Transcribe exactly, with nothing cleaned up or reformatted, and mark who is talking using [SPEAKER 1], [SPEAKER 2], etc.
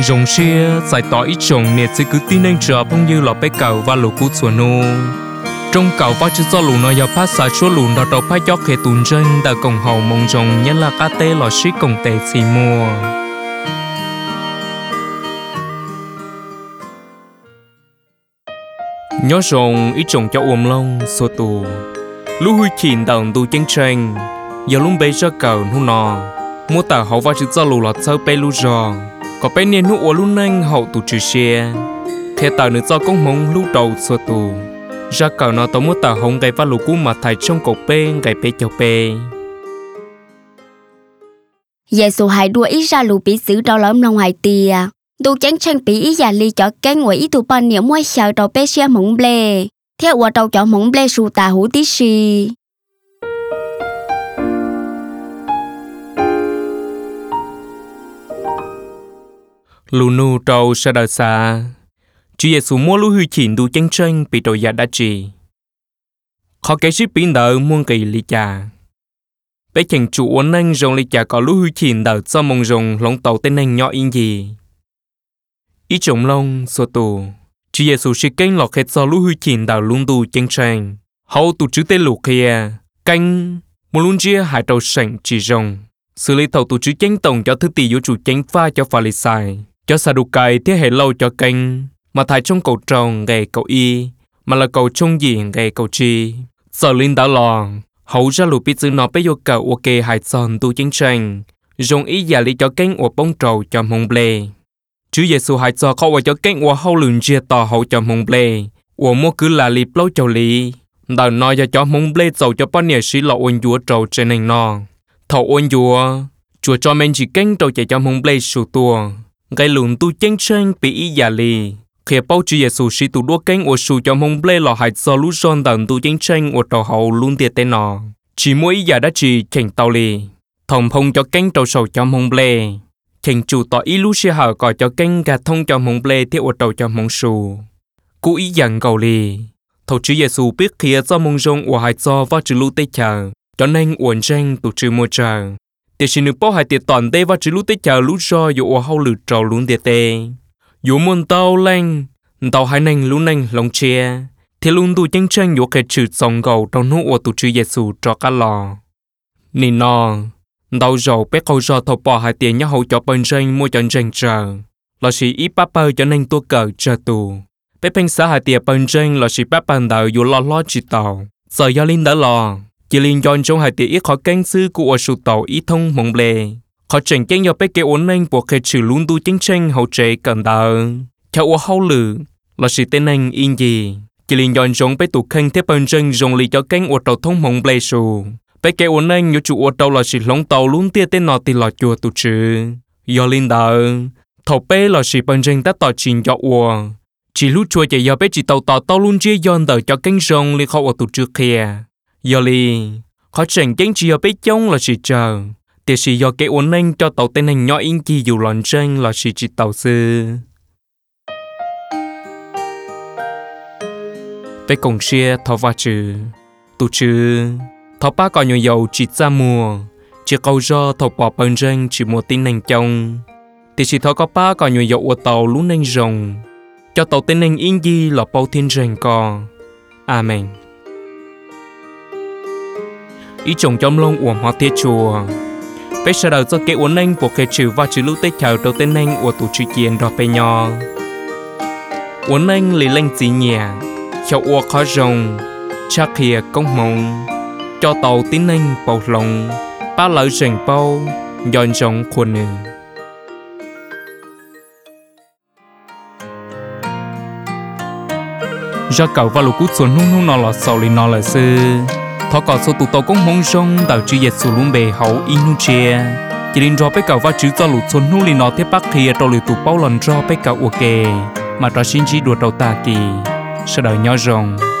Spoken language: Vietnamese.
[SPEAKER 1] rồng xia giải tỏa ít trồng nè sẽ cứ tin anh chờ phong như lọ bé cầu và lũ cú chuột nô trong cầu và chữ do lũ nó giờ phát xả chúa lũ đó đầu phát gió khề tùn chân đã cổng hậu mong rồng nhất là cá tê lọ xí cổng tê xì mùa nhớ rồng ít trồng cho ôm lông xô tù lũ huy khỉn đằng tù chân tranh giờ lũ bé cho cầu nu nò mua tờ hậu và chữ do lũ lọt sâu bé lũ giò có bé niên nu ua lũ nanh hậu tù chữ xe thế tờ nữa do công mong lũ đầu xô tù ra cầu nó tao mua tờ hồng gầy và lũ cú mà thải trong cổ bê gầy bê chào bê
[SPEAKER 2] Giê-xu hãy đua ý ra lũ bí xứ đó lắm lòng hải tìa đu chán tranh bí ý giả ly cho cái ngồi ý tụ ban nhiễm ngoài sợ đầu bé xe mỏng blê theo qua đầu cho mỏng blê sù tà hú tí xì
[SPEAKER 1] lũ nu trâu sa đờ xa Chúa Giêsu mua lũ huy chỉnh đu chán tranh bị tội giả đã trì khó cái ship biến đỡ muôn kỳ lý trà bé chàng chủ uốn nanh rồng lý trà có lũ huy chỉnh đỡ cho mong rồng lông tàu tên nanh nhỏ in gì ý trồng lông xô tù Chúa Giêsu sẽ kênh lọt hết cho lũ huy chỉnh đỡ luôn đu chán tranh hậu tụ chữ tên lũ kia canh một luôn chia hai trâu sảnh chỉ rồng xử lý thầu tụ chữ chánh tổng cho thứ tỷ vô chủ chánh pha cho pha lì xài cho sa đục cài thế hệ lâu cho kênh mà thải trong cầu tròn gầy cầu y mà là cầu trong gì gầy cầu chi sợ linh đã lò hậu ra lũ biết chữ nó bé vô cầu ok hai son tu chiến tranh dùng ý giả lý cho kênh của bông trầu cho mông blê Chúa Giêsu hai cho khâu cho kênh của hậu lường chia tỏ hậu cho mông blê của mua cứ là lì lâu chầu lì đào nói cho cho mông blê dầu cho bao nhiêu xí lọ ôn dúa trầu trên nền nọ thầu ôn dúa chùa cho mình chỉ kênh trầu chạy cho mông blê sù tua gây lùn tu chiến tranh bị ý giả lì khi bao Chúa Giêsu sĩ tu đua kênh của sù cho mông blê lọ hại do lũ son đằng tu chiến tranh của tàu hậu luôn tiệt tên nọ chỉ mỗi ý giả đã chỉ chỉnh tàu lì thòng phong cho kênh tàu sầu cho mông blê chỉnh chủ tỏ ý lũ xe hở gọi cho kênh gạt thông cho mông blê theo ở tàu cho mông sù cú ý dặn cầu lì thầu Chúa Giêsu biết khi do mông rong của hại do và chữ lũ tê chờ cho nên uẩn tranh tụ trừ môi chờ để xin được bao hại tiệt toàn tê và chữ lũ tê chờ lũ do dù ở hậu lử trầu luôn tiệt tê dù muốn tàu lên tàu hai nành lũ nành lòng chia thì luôn tu chân chân dù cái chữ sòng gầu trong nụ của tụ chữ Giêsu cho cả lò nì nọ tàu dầu bé câu do thầu bỏ hai tiền nhá hậu cho bên tranh mua chân tranh chờ là sĩ ít bắp bơ cho nên tua cờ chờ tù bé phanh xã hai tiền bên tranh là sĩ bắp bàn đầu dù lo lo chỉ tàu giờ do linh đã lò chỉ linh chọn trong hai tiền ít khó canh sư của sụt tàu ít thông mong lề họ chỉnh kênh do bé kêu ổn nên buộc cái chữ luôn tu chân chân hậu chế cần đỡ theo ở hậu lử là sự tên anh in gì chỉ liên dọn giống bé tụ khanh thế bên chân dùng lì cho cánh ở tàu thông mong blê sù bé kêu ổn nên nhớ chủ ở tàu là sự lông tàu luôn tia tên nọ thì là chùa tụ chữ do linh đỡ thầu bé là sự bên chân ta tỏ trình cho ua chỉ lúc chùa chạy do bé chỉ tàu tàu tàu luôn chia dọn đỡ cho cánh rong li khâu ở tụ chữ kia do li họ chỉnh kênh chỉ do bé chống là sự chờ thì sự do cái ổn nên cho tàu tên hành nhỏ in chi dù lòn trên là sự chỉ tàu sư bé cổng xe thọ va chữ tụ chữ thọ ba còn nhiều dầu chỉ ra mùa chỉ câu do thọ bỏ bên trên chỉ một tin hành trong thì chỉ thọ có ba còn nhiều dầu ở tàu lún nành rồng cho tàu tên hành in chi là bao thiên rèn co amen ý chồng trong lông uổng hoa tiết chùa bé sau đó do cái uốn anh buộc cái chữ và chữ lũ tết chào đầu tên anh của tổ chức kiến đó bé nhỏ uốn anh lấy lên gì nhẹ cho uo khó rồng chắc kia công mộng cho tàu tín anh bầu lòng ba lợi rèn bao dọn rộng khuôn nữ do cậu và lũ cút xuống nung nung nọ lọt sầu lên nọ là sư thọ cọ số tụ tàu cũng mong rong đào chữ Giêsu luôn bề hậu inu chia chỉ đến cho bé cậu và chữ cho lụt xuân nung lên nọ thế bắc kia đầu lụt tụ bao lần cho bé cậu ok mà cho xin chỉ đùa đầu ta kỳ sau đời nhỏ rong